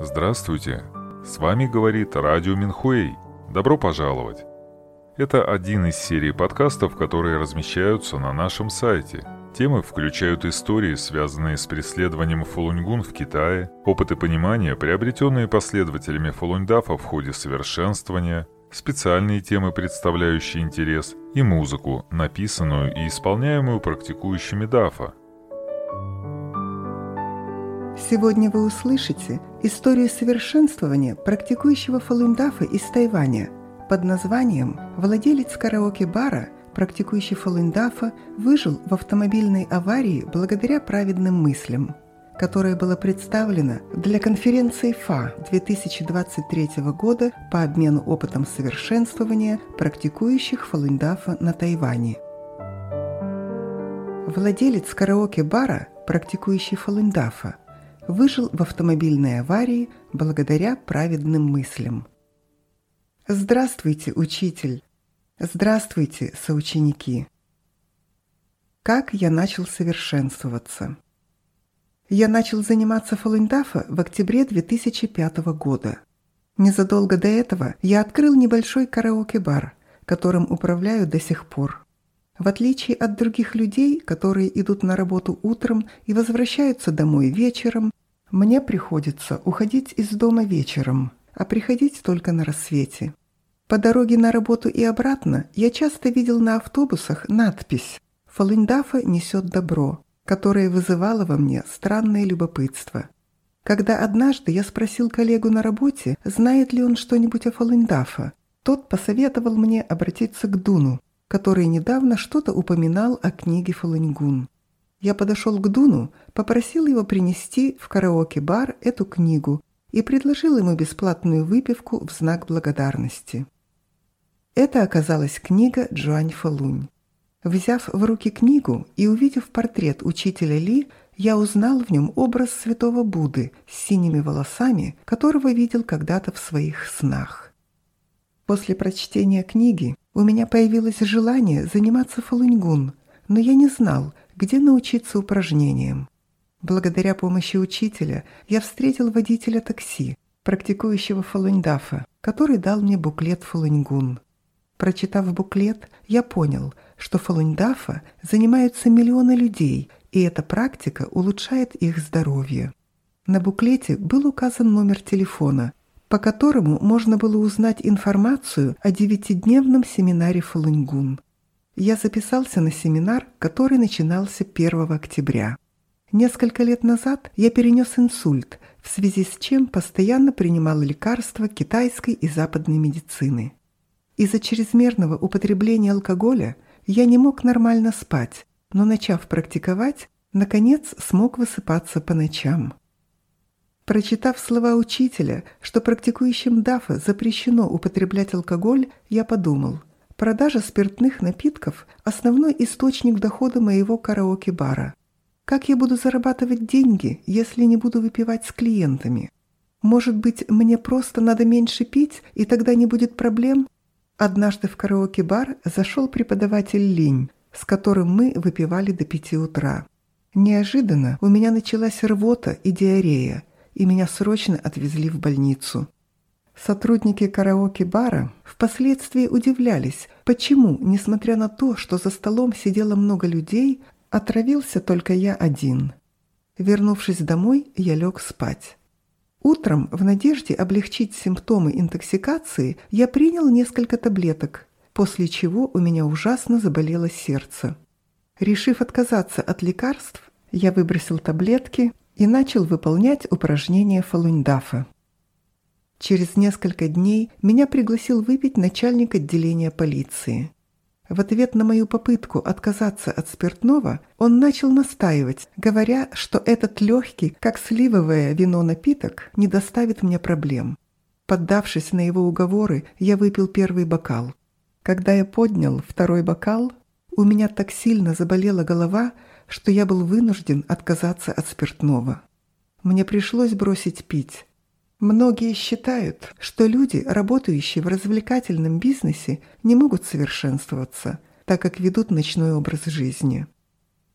Здравствуйте! С вами говорит Радио Минхуэй. Добро пожаловать! Это один из серий подкастов, которые размещаются на нашем сайте. Темы включают истории, связанные с преследованием фалуньгун в Китае, опыты понимания, приобретенные последователями фалуньдафа в ходе совершенствования, специальные темы, представляющие интерес, и музыку, написанную и исполняемую практикующими дафа. Сегодня вы услышите историю совершенствования практикующего фалуньдафа из Тайваня под названием «Владелец караоке-бара, практикующий фалуньдафа, выжил в автомобильной аварии благодаря праведным мыслям», которая была представлена для конференции ФА 2023 года по обмену опытом совершенствования практикующих фалуньдафа на Тайване. Владелец караоке-бара, практикующий фалуньдафа, выжил в автомобильной аварии благодаря праведным мыслям. Здравствуйте, учитель! Здравствуйте, соученики! Как я начал совершенствоваться? Я начал заниматься фалуньдафа в октябре 2005 года. Незадолго до этого я открыл небольшой караоке-бар, которым управляю до сих пор. В отличие от других людей, которые идут на работу утром и возвращаются домой вечером, мне приходится уходить из дома вечером, а приходить только на рассвете. По дороге на работу и обратно я часто видел на автобусах надпись «Фалуньдафа несет добро», которая вызывала во мне странное любопытство. Когда однажды я спросил коллегу на работе, знает ли он что-нибудь о фалуньдафа, тот посоветовал мне обратиться к Дуну, который недавно что-то упоминал о книге Фалуньгун. Я подошел к Дуну, попросил его принести в караоке-бар эту книгу и предложил ему бесплатную выпивку в знак благодарности. Это оказалась книга Джуань Фалунь. Взяв в руки книгу и увидев портрет учителя Ли, я узнал в нем образ святого Будды с синими волосами, которого видел когда-то в своих снах. После прочтения книги у меня появилось желание заниматься фалуньгун, но я не знал, где научиться упражнениям. Благодаря помощи учителя я встретил водителя такси, практикующего фалуньдафа, который дал мне буклет фалуньгун. Прочитав буклет, я понял, что фалуньдафа занимаются миллионы людей, и эта практика улучшает их здоровье. На буклете был указан номер телефона, по которому можно было узнать информацию о 9-дневном семинаре фалуньгун. Я записался на семинар, который начинался 1 октября. Несколько лет назад я перенес инсульт, в связи с чем постоянно принимал лекарства китайской и западной медицины. Из-за чрезмерного употребления алкоголя я не мог нормально спать, но, начав практиковать, наконец смог высыпаться по ночам. Прочитав слова учителя, что практикующим дафа запрещено употреблять алкоголь, я подумал, продажа спиртных напитков – основной источник дохода моего караоке-бара. Как я буду зарабатывать деньги, если не буду выпивать с клиентами? Может быть, мне просто надо меньше пить, и тогда не будет проблем? Однажды в караоке-бар зашел преподаватель Линь, с которым мы выпивали до 5 утра. Неожиданно у меня началась рвота и диарея, и меня срочно отвезли в больницу. Сотрудники караоке-бара впоследствии удивлялись, почему, несмотря на то, что за столом сидело много людей, отравился только я один. Вернувшись домой, я лег спать. Утром, в надежде облегчить симптомы интоксикации, я принял несколько таблеток, после чего у меня ужасно заболело сердце. Решив отказаться от лекарств, я выбросил таблетки и начал выполнять упражнения фалуньдафа. Через несколько дней меня пригласил выпить начальник отделения полиции. В ответ на мою попытку отказаться от спиртного, он начал настаивать, говоря, что этот легкий, как сливовое вино напиток, не доставит мне проблем. Поддавшись на его уговоры, я выпил первый бокал. Когда я поднял второй бокал, у меня так сильно заболела голова, что я был вынужден отказаться от спиртного. Мне пришлось бросить пить. Многие считают, что люди, работающие в развлекательном бизнесе, не могут совершенствоваться, так как ведут ночной образ жизни.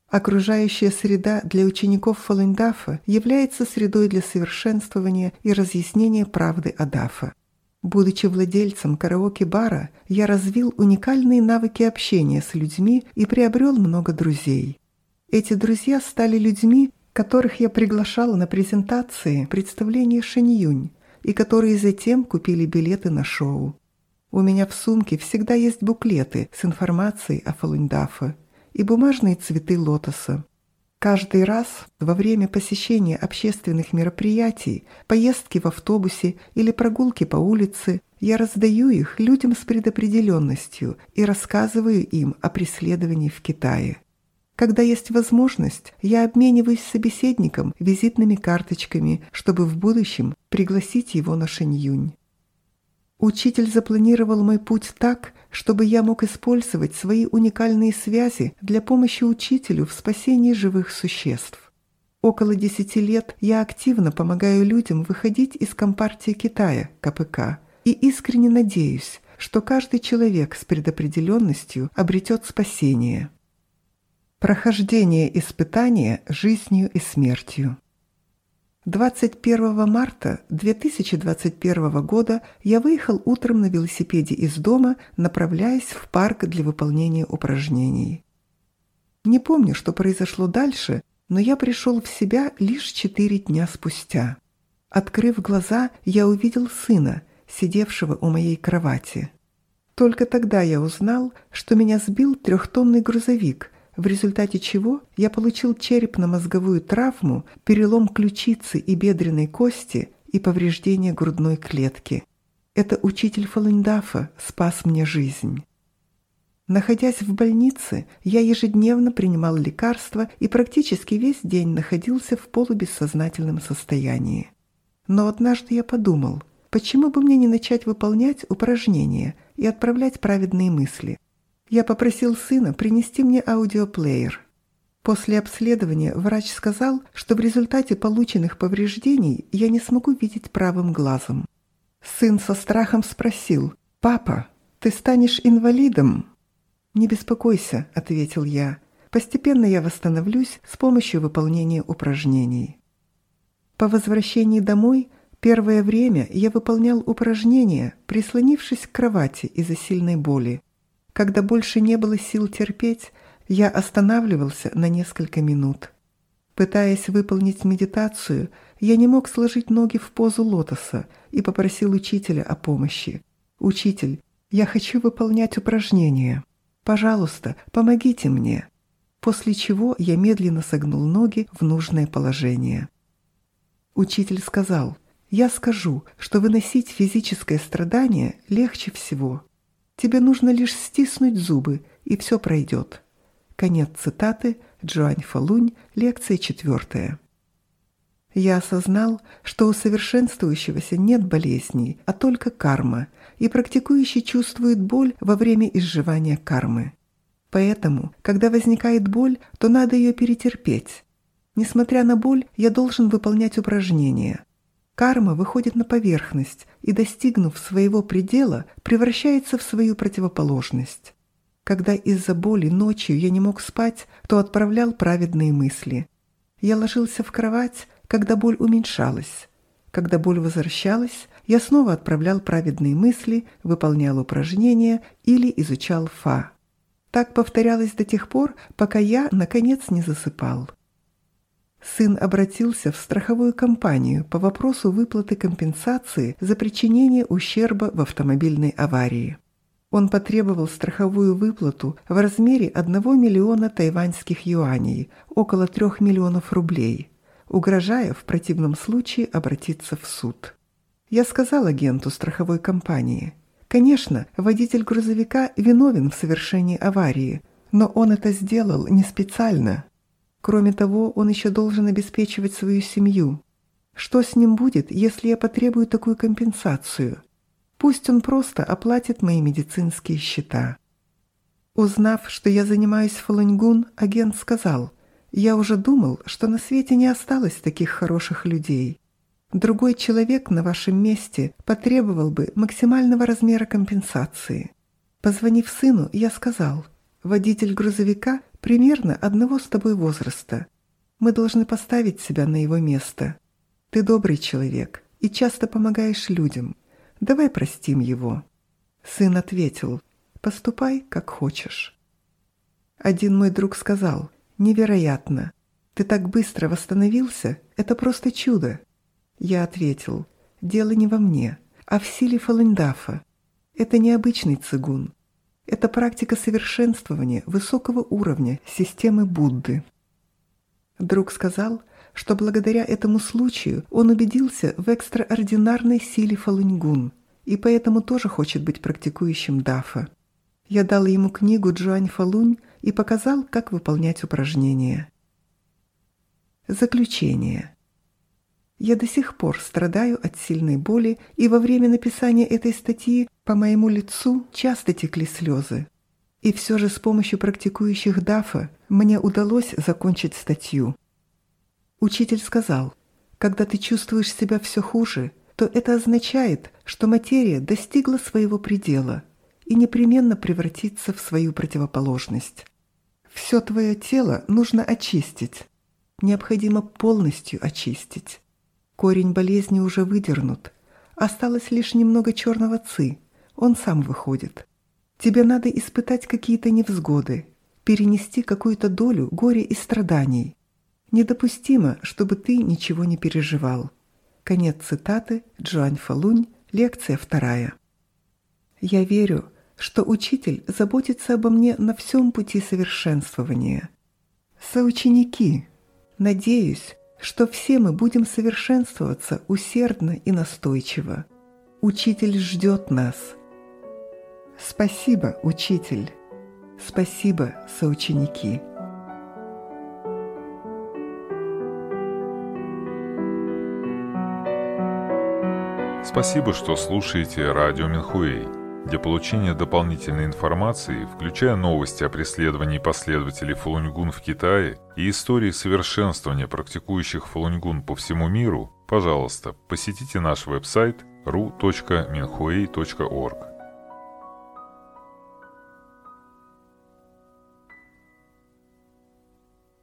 Окружающая среда для учеников Фалундафа является средой для совершенствования и разъяснения правды о Дафа. Будучи владельцем караоке-бара, я развил уникальные навыки общения с людьми и приобрел много друзей. Эти друзья стали людьми, которых я приглашала на презентации представления Шэньюнь, и которые затем купили билеты на шоу. У меня в сумке всегда есть буклеты с информацией о Фалундафа и бумажные цветы лотоса. Каждый раз во время посещения общественных мероприятий, поездки в автобусе или прогулки по улице, я раздаю их людям с предопределенностью и рассказываю им о преследовании в Китае. Когда есть возможность, я обмениваюсь с собеседником визитными карточками, чтобы в будущем пригласить его на Шэньюнь. Учитель запланировал мой путь так, чтобы я мог использовать свои уникальные связи для помощи учителю в спасении живых существ. Около 10 лет я активно помогаю людям выходить из Компартии Китая, КПК, и искренне надеюсь, что каждый человек с предопределенностью обретет спасение. Прохождение испытания жизнью и смертью. 21 марта 2021 года я выехал утром на велосипеде из дома, направляясь в парк для выполнения упражнений. Не помню, что произошло дальше, но я пришел в себя лишь 4 дня спустя. Открыв глаза, я увидел сына, сидевшего у моей кровати. Только тогда я узнал, что меня сбил 3-тонный грузовик, в результате чего я получил черепно-мозговую травму, перелом ключицы и бедренной кости и повреждение грудной клетки. Это учитель Фалундафа спас мне жизнь. Находясь в больнице, я ежедневно принимал лекарства и практически весь день находился в полубессознательном состоянии. Но однажды я подумал, почему бы мне не начать выполнять упражнения и отправлять праведные мысли. Я попросил сына принести мне аудиоплеер. После обследования врач сказал, что в результате полученных повреждений я не смогу видеть правым глазом. Сын со страхом спросил: «Папа, ты станешь инвалидом?» «Не беспокойся», — ответил я. «Постепенно я восстановлюсь с помощью выполнения упражнений». По возвращении домой первое время я выполнял упражнения, прислонившись к кровати из-за сильной боли. Когда больше не было сил терпеть, я останавливался на несколько минут. Пытаясь выполнить медитацию, я не мог сложить ноги в позу лотоса и попросил учителя о помощи. «Учитель, я хочу выполнять упражнения. Пожалуйста, помогите мне». После чего я медленно согнул ноги в нужное положение. Учитель сказал: «Я скажу, что выносить физическое страдание легче всего. Тебе нужно лишь стиснуть зубы, и все пройдет». Конец цитаты. Джуань Фалунь, лекция 4. Я осознал, что у совершенствующегося нет болезней, а только карма, и практикующий чувствует боль во время изживания кармы. Поэтому, когда возникает боль, то надо ее перетерпеть. Несмотря на боль, я должен выполнять упражнения. Карма выходит на поверхность и, достигнув своего предела, превращается в свою противоположность. Когда из-за боли ночью я не мог спать, то отправлял праведные мысли. Я ложился в кровать, когда боль уменьшалась. Когда боль возвращалась, я снова отправлял праведные мысли, выполнял упражнения или изучал фа. Так повторялось до тех пор, пока я, наконец, не засыпал. Сын обратился в страховую компанию по вопросу выплаты компенсации за причинение ущерба в автомобильной аварии. Он потребовал страховую выплату в размере 1 миллиона тайваньских юаней, около 3 миллионов рублей, угрожая в противном случае обратиться в суд. Я сказал агенту страховой компании: «Конечно, водитель грузовика виновен в совершении аварии, но он это сделал не специально. Кроме того, он еще должен обеспечивать свою семью. Что с ним будет, если я потребую такую компенсацию? Пусть он просто оплатит мои медицинские счета». Узнав, что я занимаюсь фалуньгун, агент сказал: «Я уже думал, что на свете не осталось таких хороших людей. Другой человек на вашем месте потребовал бы максимального размера компенсации». Позвонив сыну, я сказал: «Водитель грузовика примерно одного с тобой возраста. Мы должны поставить себя на его место. Ты добрый человек и часто помогаешь людям. Давай простим его». Сын ответил: «Поступай, как хочешь». Один мой друг сказал: «Невероятно! Ты так быстро восстановился, это просто чудо». Я ответил: «Дело не во мне, а в силе Фалун Дафа. Это необычный цигун. Это практика совершенствования высокого уровня системы Будды». Друг сказал, что благодаря этому случаю он убедился в экстраординарной силе Фалунь-гун и поэтому тоже хочет быть практикующим дафа. Я дал ему книгу Джуань Фалунь и показал, как выполнять упражнения. Заключение. Я до сих пор страдаю от сильной боли, и во время написания этой статьи по моему лицу часто текли слезы. И все же с помощью практикующих дафа мне удалось закончить статью. Учитель сказал: когда ты чувствуешь себя все хуже, то это означает, что материя достигла своего предела и непременно превратится в свою противоположность. Все твое тело нужно очистить. Необходимо полностью очистить. Корень болезни уже выдернут. Осталось лишь немного черного ци. Он сам выходит. Тебе надо испытать какие-то невзгоды, перенести какую-то долю горя и страданий. Недопустимо, чтобы ты ничего не переживал. Конец цитаты. Джуань Фалунь, лекция 2. Я верю, что учитель заботится обо мне на всем пути совершенствования. Соученики, надеюсь, что все мы будем совершенствоваться усердно и настойчиво. Учитель ждет нас. Спасибо, учитель. Спасибо, соученики. Спасибо, что слушаете радио Минхуэй. Для получения дополнительной информации, включая новости о преследовании последователей Фалунь-гун в Китае и истории совершенствования практикующих Фалунь-гун по всему миру, пожалуйста, посетите наш веб-сайт ru.minhui.org.